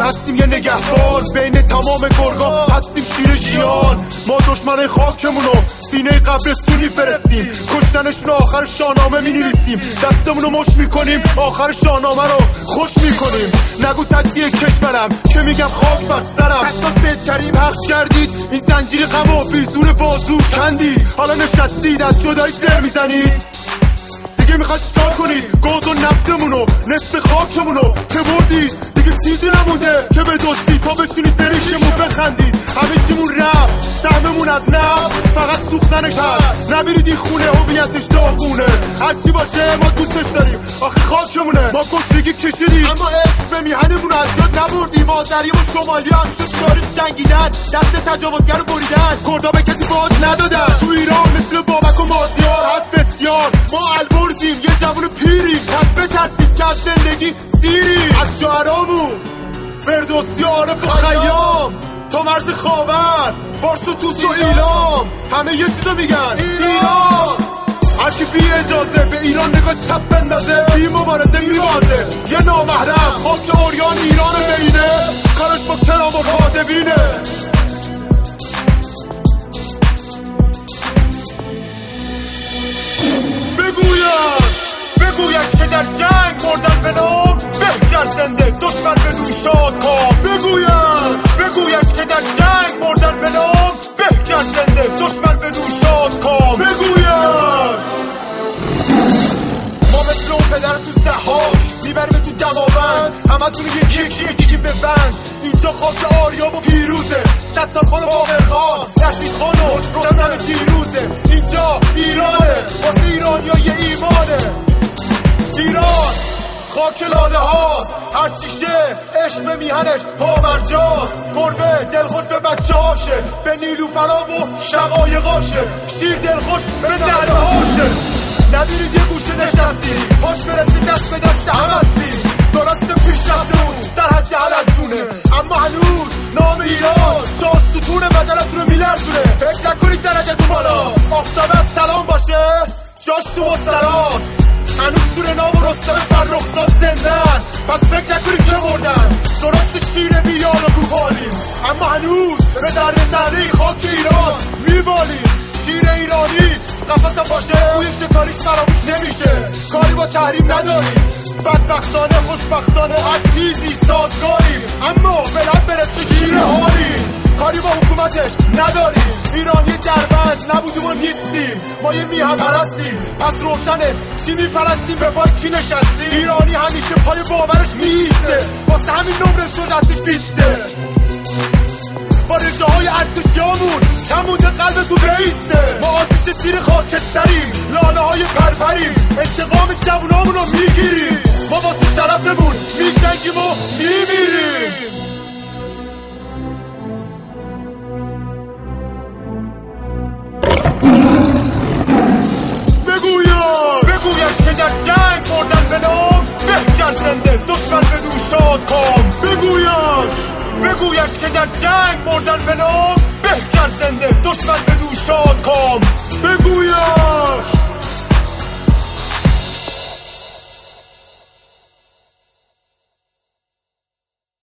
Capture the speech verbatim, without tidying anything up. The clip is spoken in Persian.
هستیم یه نگهبان بین تمام گرگا، هستیم شیر ژیان. ما دشمن خاکمونو سینه قبرستون میفرستیم، کشتنشون آخر شاهنامه مینویسیم، دستمونو مش میکنیم آخر شاهنامه رو خوش میکنیم. نگو تدیه کشورم که میگم خاک بر سرم. صد تا سید کریم حق کردید، این زنجیر غم و بیزور بازو کندید، حالا نشستید از جدایی سر میزنید. دیگه میخواد چیکار کنید؟ گاز و نفتمونو نصف خاکمونو که بردید، دیگه چیزی نمونده که به دوستی تا بتونید بریشمون بخندید. همه چیمون رفت، سهممون از نفت فقط سوختنش هست. نبیرید این خونه هویتش داغونه، هرچی باشه ما دوستش داریم آخه خاکمونه. ما کشتگی کشیدیم اما عشق به میهنمون از یاد نبردیم. آذری و شمالی هم شد تاریخ جنگیدن، دست تجاوزگر بریدن، کردا به کسی باج ندادن. تو ایران مثل بابک و مازیار هست بسیار، ما البرزیم یه جوون پیریم، پس بترسید که از زندگی سیریم. از شعرامون فردوسی عارف و خیام تا مرز خاور، فارس و توس و ایلام، همه یه چیزو میگن ایران. هرکی بی اجازه به ایران نگاه چپ بندازه، بی مبارزه میبازه. یه نامحرم خاک اوریان ایرانو ببینه، کارش با کرام و کاتبینه. بگوید بگوید که در جنگ مردن به نام بهتر زنده، دشمن بدون شاد کام. بگوید بگوید که در جنگ مردن به نام بهتر زنده، دشمن بدون شاد کام. بگوید ما مثل اون پدر تو سحاک میبریم تو دماوند، همه تونو یکی یکی یکی ببند. اینجا خاک آریا و پیروزه، ستار خان و باقر خان، رشید خان و رستم دیروزه. اینجا ایرانه واسه ایرانیای ایمانه. ایران خاک لاله هاست، هر چیشه عشق به میهنش پاورجاست. گربه دلخوش به بچه هاشه، به نیلوفرا و شقایقاشه. شیر دلخوش به نهره هاشه. نبیرید یه گوشه نشستی، پاش برسی دست به دست هم هستی. درست پیش رفتون در حد حلزونه، اما هنوز نام ایران جا ستون بدنتون رو میلرزونه. فکر نکنید درجه تو بالاست، آفتابه از سلام باشه جاش تو مستراست. هنوز سورنا و رستم فرخزاد زندن، پس فکر نکنید که مردن. درست شیر بیان و کوپالیم، اما هنوز به درد زنه خاک ایران میبالیم. شیر ایرانی قفصم باشه بوی شکاریش فراموش نمیشه. کاری با تحریم نداریم، بدبختانه خوشبختانه هر چیزی سازگاریم، اما به لب برسه شیر حالیم. کاری با حکومتش نداریم، ایرانی دربند نبودیم و نیستیم. ما یه میهم پرستیم، پس روشنه چی میپرستیم، به پای کی نشستیم. ایرانی همیشه پای باورش میسته، واسه همین نمره شجاعتش بیسته. با رژه های ارتشیامون کمونده قلب تو بیسته. ما آتیش زیر خاکستریم، لاله های پرپریم، انتقام جوونامون رو میگیریم. ما واسه شرفمون میجنگیم و میمیریم. بگوید بگوید که در جنگ مردن به نام بهتر زنده، دشمن بدون شاد کام. بگوید بگوید که در جنگ مردن به نام